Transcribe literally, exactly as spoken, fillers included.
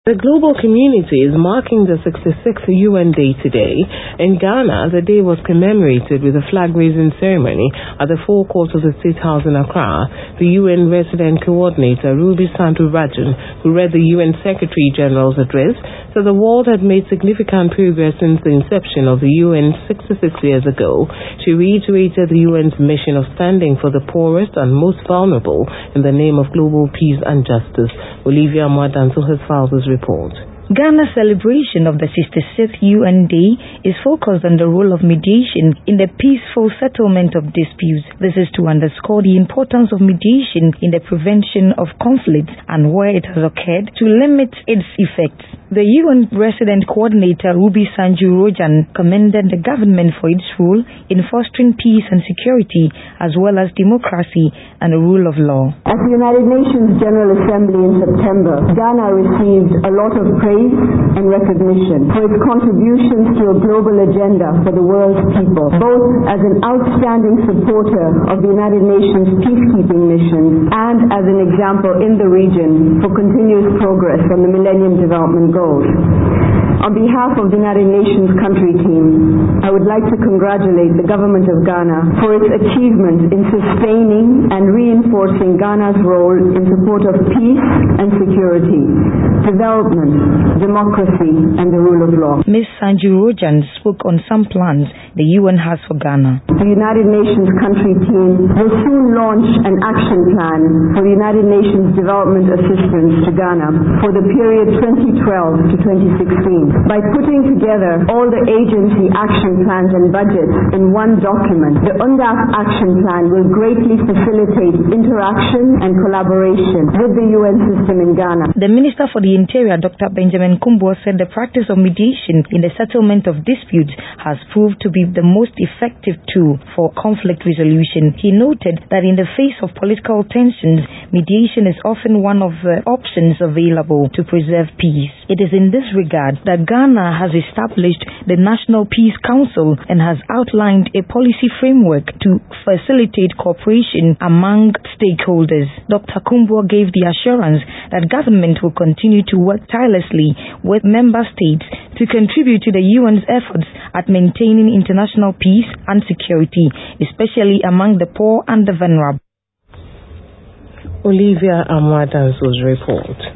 The global community is marking the sixty-sixth U N Day today. In Ghana, the day was commemorated with a flag-raising ceremony at the forecourt of the State House in Accra. The U N resident coordinator, Ruby Santurajan, who read the U N Secretary General's address, said the world had made significant progress since the inception of the U N sixty-six years ago. She reiterated the U N's mission of standing for the poorest and most vulnerable in the name of global peace and justice. Olivia Mwadanso has filed this report. Ghana's celebration of the sixty-sixth U N Day is focused on the role of mediation in the peaceful settlement of disputes. This is to underscore the importance of mediation in the prevention of conflicts and where it has occurred to limit its effects. The U N resident coordinator Ruby Santurajan commended the government for its role in fostering peace and security as well as democracy and the rule of law. At the United Nations General Assembly in September, Ghana received a lot of praise and recognition for its contributions to a global agenda for the world's people, both as an outstanding supporter of the United Nations peacekeeping missions and as an example in the region for continuous progress on the Millennium Development Goals. On behalf of the United Nations country team, I would like to congratulate the government of Ghana for its achievement in sustaining and reinforcing Ghana's role in support of peace and security, development, democracy, and the rule of law. Miz Santurajan spoke on some plans the U N has for Ghana. The United Nations country team will soon launch an action plan for the United Nations development assistance to Ghana for the period twenty twelve to twenty sixteen. By putting together all the agency action plans and budgets in one document, the U N D A P action plan will greatly facilitate interaction and collaboration with the U N system in Ghana. The Minister for the Interior, Doctor Benjamin Kumbo, said the practice of mediation in the settlement of disputes has proved to be the most effective tool for conflict resolution. He noted that in the face of political tensions, mediation is often one of the options available to preserve peace. It is in this regard that Ghana has established the National Peace Council and has outlined a policy framework to facilitate cooperation among stakeholders. Doctor Kumbo gave the assurance that government will continue to work tirelessly with member states to contribute to the U N's efforts at maintaining international peace and security, especially among the poor and the vulnerable. Olivia Mwadanso's report.